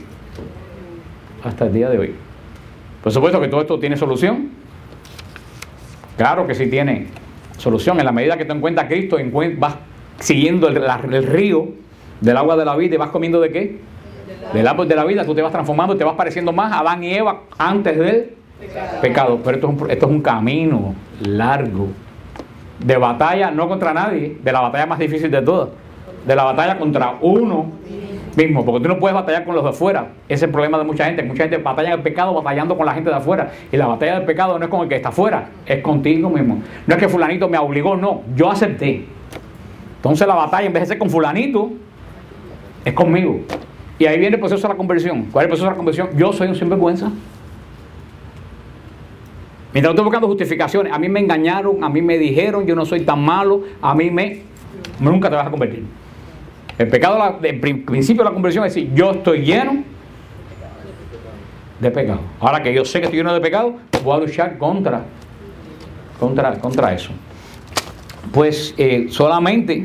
hoy. Por supuesto que todo esto tiene solución. Claro que sí tiene solución. En la medida que tú encuentras a Cristo, vas siguiendo el río del agua de la vida y vas comiendo ¿de qué? Del árbol de la vida. Tú te vas transformando y te vas pareciendo más a Adán y Eva antes del pecado. Pero esto es un camino largo de batalla, no contra nadie, de la batalla más difícil de todas, de la batalla contra uno mismo, porque tú no puedes batallar con los de afuera. Ese es el problema de mucha gente batalla en el pecado batallando con la gente de afuera, y la batalla del pecado no es con el que está afuera, es contigo mismo. No es que fulanito me obligó, no, yo acepté. Entonces la batalla, en vez de ser con fulanito, es conmigo. Y ahí viene el proceso de la conversión. ¿Cuál es el proceso de la conversión? Yo soy un sinvergüenza. Mientras estoy buscando justificaciones, a mí me engañaron, a mí me dijeron, yo no soy tan malo, nunca te vas a convertir. El pecado, el principio de la conversión es decir, yo estoy lleno de pecado. Ahora que yo sé que estoy lleno de pecado, voy a luchar contra eso. Pues solamente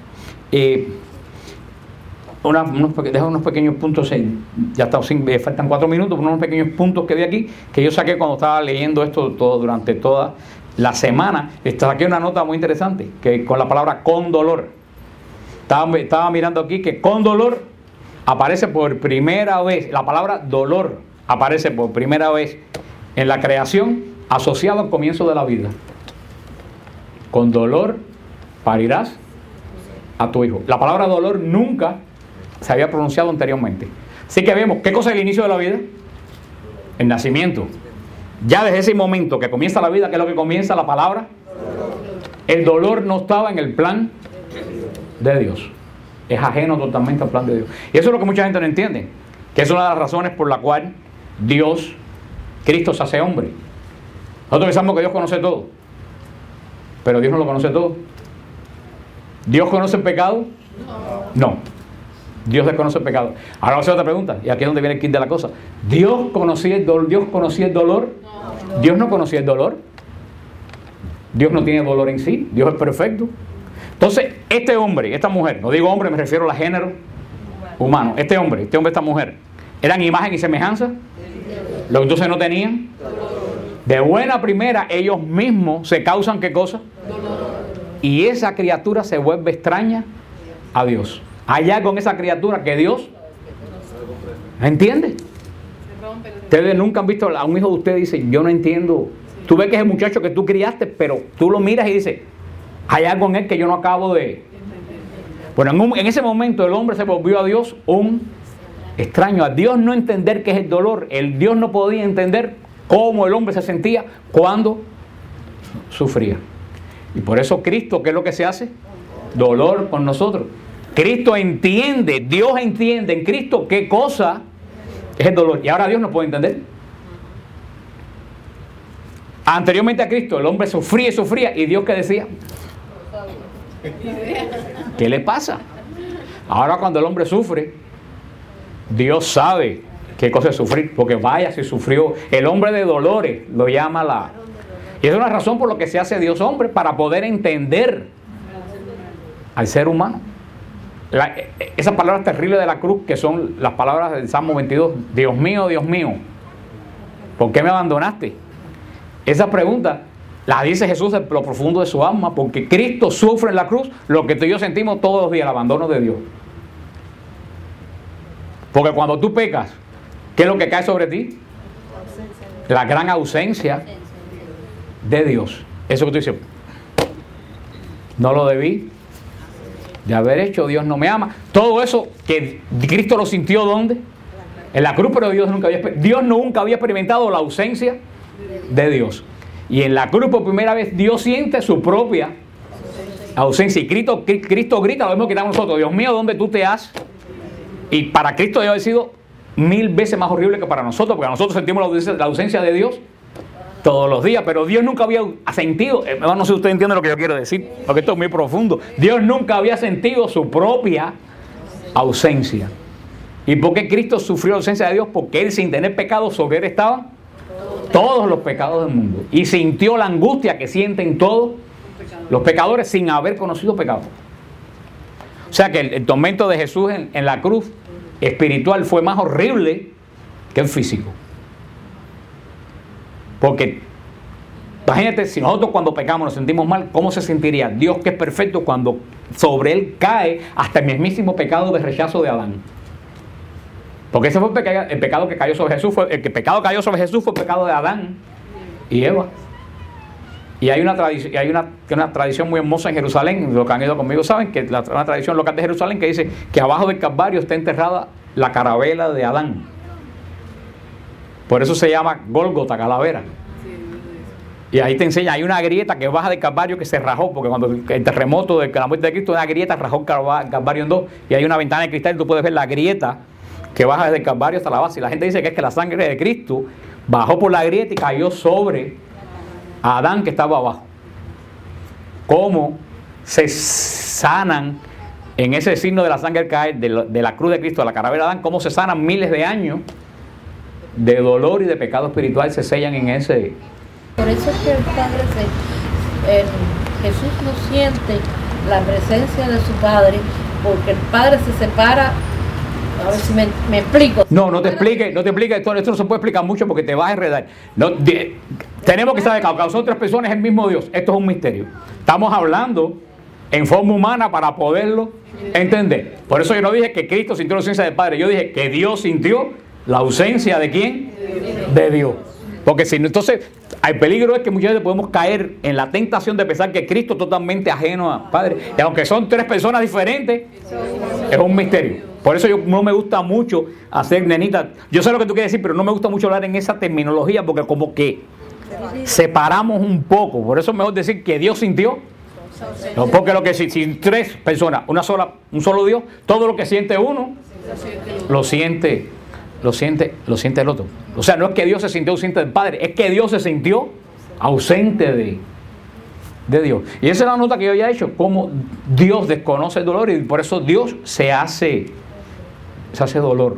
dejo unos pequeños puntos, ya está, faltan 4 minutos, unos pequeños puntos que vi aquí, que yo saqué cuando estaba leyendo esto durante toda la semana. Saqué una nota muy interesante, que con la palabra con dolor. Estaba mirando aquí que con dolor aparece por primera vez, la palabra dolor aparece por primera vez en la creación asociado al comienzo de la vida. Con dolor parirás a tu hijo. La palabra dolor nunca se había pronunciado anteriormente. Así que vemos, ¿qué cosa es el inicio de la vida? El nacimiento. Ya desde ese momento que comienza la vida, ¿qué es lo que comienza la palabra? El dolor no estaba en el plan de Dios. Es ajeno totalmente al plan de Dios. Y eso es lo que mucha gente no entiende, que es una de las razones por la cual Cristo se hace hombre. Nosotros pensamos que Dios conoce todo, pero Dios no lo conoce todo. ¿Dios conoce el pecado? No. Dios desconoce el pecado. Ahora voy a hacer otra pregunta, y aquí es donde viene el kit de la cosa. ¿Dios conocía el dolor? ¿Dios conocía el dolor? No. Dios no conocía el dolor. Dios no tiene dolor en sí. Dios es perfecto. Entonces, este hombre, esta mujer, no digo hombre, me refiero al género humano. Este hombre, esta mujer, ¿eran imagen y semejanza? Lo que entonces no tenían. De buena primera, ellos mismos se causan ¿qué cosa? Y esa criatura se vuelve extraña a Dios. Allá con esa criatura que Dios ¿entiende? Ustedes nunca han visto a un hijo de ustedes y dicen, yo no entiendo. Tú ves que es el muchacho que tú criaste, pero tú lo miras y dices, hay algo en él que yo no acabo de... Bueno, en ese momento el hombre se volvió a Dios un extraño. A Dios no entender qué es el dolor. Dios no podía entender cómo el hombre se sentía cuando sufría. Y por eso Cristo, ¿qué es lo que se hace? Dolor con nosotros. Cristo entiende, Dios entiende en Cristo qué cosa es el dolor. Y ahora Dios no puede entender. Anteriormente a Cristo el hombre sufría y sufría. ¿Y Dios qué decía? ¿Qué le pasa? Ahora cuando el hombre sufre, Dios sabe qué cosa es sufrir. Porque vaya si sufrió. El hombre de dolores lo llama Y es una razón por la que se hace Dios hombre, para poder entender al ser humano. Esas palabras terribles de la cruz, que son las palabras del Salmo 22. Dios mío, ¿por qué me abandonaste? Esa pregunta la dice Jesús en lo profundo de su alma, porque Cristo sufre en la cruz lo que tú y yo sentimos todos los días, el abandono de Dios. Porque cuando tú pecas, ¿qué es lo que cae sobre ti? La gran ausencia de Dios. Eso que tú dices, no lo debí de haber hecho, Dios no me ama. Todo eso que Cristo lo sintió, ¿dónde? En la cruz, pero Dios nunca había experimentado la ausencia de Dios. Y en la cruz por primera vez Dios siente su propia ausencia. Y Cristo grita lo mismo que estamos nosotros: Dios mío, ¿dónde tú te has? Y para Cristo debe haber sido 1000 veces más horrible que para nosotros, porque nosotros sentimos la ausencia de Dios todos los días, pero Dios nunca había sentido, no sé si usted entiende lo que yo quiero decir, porque esto es muy profundo. Dios nunca había sentido su propia ausencia. ¿Y por qué Cristo sufrió la ausencia de Dios? Porque Él, sin tener pecado, sobre Él estaban todos los pecados del mundo. Y sintió la angustia que sienten todos los pecadores sin haber conocido pecado. O sea que el tormento de Jesús en la cruz espiritual fue más horrible que el físico. Porque imagínate, si nosotros cuando pecamos nos sentimos mal, ¿cómo se sentiría Dios, que es perfecto, cuando sobre Él cae hasta el mismísimo pecado de rechazo de Adán? Porque ese fue el pecado que cayó sobre Jesús. El pecado que cayó sobre Jesús fue el pecado de Adán y Eva. Y hay una tradición muy hermosa en Jerusalén. Los que han ido conmigo saben que una tradición local de Jerusalén que dice que abajo del Calvario está enterrada la carabela de Adán. Por eso se llama Gólgota, calavera. Y ahí te enseña, hay una grieta que baja del Calvario que se rajó, porque cuando el terremoto de la muerte de Cristo, una grieta rajó el Calvario en dos, y hay una ventana de cristal y tú puedes ver la grieta que baja desde el Calvario hasta la base. Y la gente dice que es que la sangre de Cristo bajó por la grieta y cayó sobre Adán, que estaba abajo. ¿Cómo se sanan en ese signo de la sangre al caer de la cruz de Cristo, de la calavera de Adán? ¿Cómo se sanan miles de años de dolor y de pecado espiritual? Se sellan en ese. Por eso es que el Padre Jesús no siente la presencia de su Padre, porque el Padre se separa. A ver si me explico. No te expliques, esto no se puede explicar mucho porque te vas a enredar. Tenemos que saber que aunque son tres personas es el mismo Dios. Esto es un misterio. Estamos hablando en forma humana para poderlo entender. Por eso yo no dije que Cristo sintió la ausencia del Padre. Yo dije que Dios sintió la ausencia ¿de quién? De Dios. Porque si no, entonces el peligro es que muchas veces podemos caer en la tentación de pensar que Cristo es totalmente ajeno al Padre. Y aunque son tres personas diferentes, es un misterio. Por eso yo no me gusta mucho hacer, nenita, yo sé lo que tú quieres decir, pero no me gusta mucho hablar en esa terminología, porque como que separamos un poco. Por eso es mejor decir que Dios sintió. No, porque lo que si tres personas, un solo Dios, todo lo que siente uno, lo siente el otro. O sea, no es que Dios se sintió ausente del Padre, es que Dios se sintió ausente de Dios. Y esa es la nota que yo había hecho, cómo Dios desconoce el dolor y por eso Dios se hace dolor.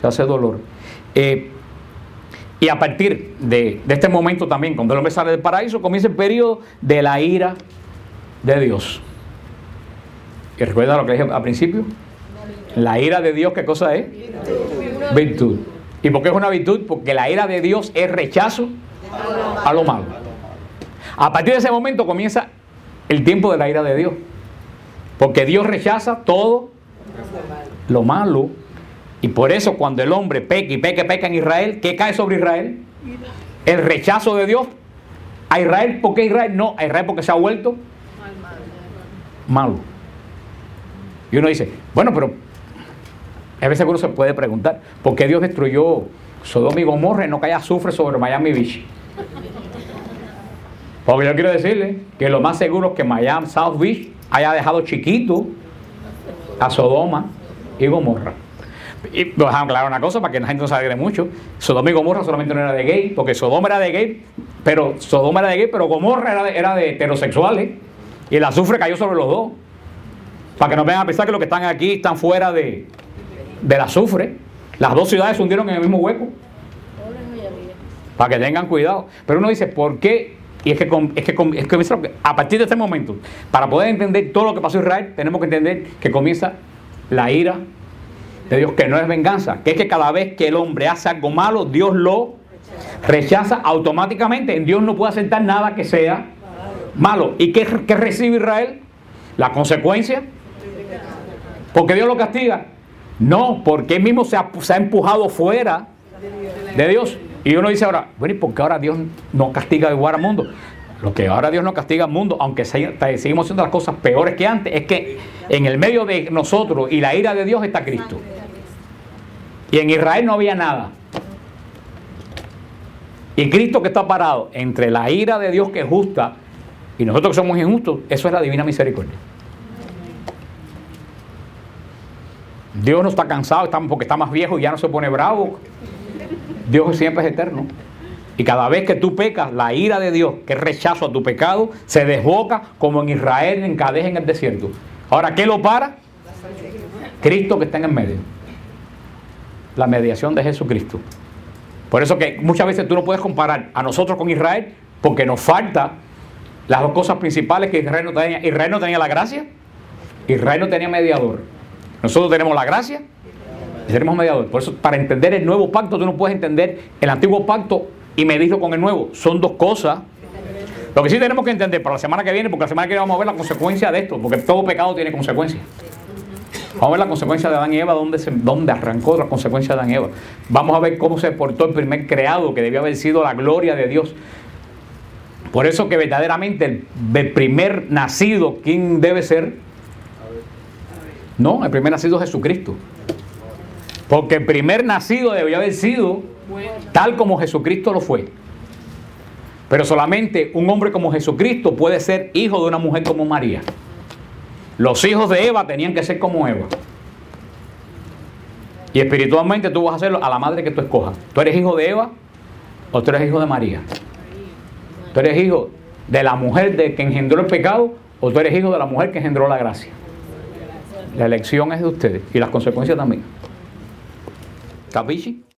Y a partir de este momento también, cuando el hombre sale del paraíso, comienza el periodo de la ira de Dios. ¿Y recuerda lo que dije al principio? La ira de Dios, ¿qué cosa es? Virtud. ¿Y por qué es una virtud? Porque la ira de Dios es rechazo a lo malo. A partir de ese momento comienza el tiempo de la ira de Dios. Porque Dios rechaza todo lo malo. Y por eso cuando el hombre peca en Israel, ¿qué cae sobre Israel? El rechazo de Dios a Israel. ¿Por qué Israel? No, a Israel porque se ha vuelto malo. Y uno dice, bueno, pero a veces uno se puede preguntar, ¿por qué Dios destruyó Sodoma y Gomorra y no cae azufre sobre Miami Beach? Porque yo quiero decirle que lo más seguro es que Miami, South Beach, haya dejado chiquito a Sodoma y Gomorra. Y lo dejaron claro una cosa para que la gente no se alegre mucho. Sodoma y Gomorra solamente no era de gay, porque Sodoma era de gay, pero Gomorra era de heterosexuales. Y el azufre cayó sobre los dos. Para que no vengan a pensar que los que están aquí están fuera del azufre. Las dos ciudades se hundieron en el mismo hueco. Para que tengan cuidado. Pero uno dice, ¿por qué? Y es que a partir de este momento, para poder entender todo lo que pasó en Israel, tenemos que entender que comienza la ira de Dios, que no es venganza, que es que cada vez que el hombre hace algo malo, Dios lo rechaza automáticamente. En Dios no puede aceptar nada que sea malo. ¿Y qué recibe Israel? La consecuencia. ¿Porque Dios lo castiga? No, porque él mismo se ha empujado fuera de Dios. Y uno dice ahora, bueno, ¿y por qué ahora Dios no castiga igual al mundo? Lo que ahora Dios no castiga al mundo, aunque seguimos haciendo las cosas peores que antes, es que en el medio de nosotros y la ira de Dios está Cristo. Y en Israel no había nada. Y Cristo que está parado entre la ira de Dios que es justa y nosotros que somos injustos, eso es la divina misericordia. Dios no está cansado porque está más viejo y ya no se pone bravo. Dios siempre es eterno. Y cada vez que tú pecas, la ira de Dios, que es rechazo a tu pecado, se desboca como en Israel en Cadés en el desierto. Ahora, ¿qué lo para? Cristo que está en el medio. La mediación de Jesucristo. Por eso que muchas veces tú no puedes comparar a nosotros con Israel, porque nos falta las dos cosas principales que Israel no tenía. Israel no tenía la gracia, Israel no tenía mediador. Nosotros tenemos la gracia y tenemos mediador. Por eso, para entender el nuevo pacto, tú no puedes entender el antiguo pacto y medirlo con el nuevo. Son dos cosas. Lo que sí tenemos que entender para la semana que viene, porque la semana que viene vamos a ver la consecuencia de esto, porque todo pecado tiene consecuencias. Vamos a ver la consecuencia de Adán y Eva, dónde arrancó la consecuencia de Adán y Eva. Vamos a ver cómo se portó el primer creado, que debió haber sido la gloria de Dios. Por eso que verdaderamente el primer nacido, ¿quién debe ser? No, el primer nacido es Jesucristo. Porque el primer nacido debió haber sido tal como Jesucristo lo fue. Pero solamente un hombre como Jesucristo puede ser hijo de una mujer como María. Los hijos de Eva tenían que ser como Eva. Y espiritualmente tú vas a hacerlo a la madre que tú escojas. ¿Tú eres hijo de Eva o tú eres hijo de María? ¿Tú eres hijo de la mujer que engendró el pecado o tú eres hijo de la mujer que engendró la gracia? La elección es de ustedes y las consecuencias también. ¿Capisci?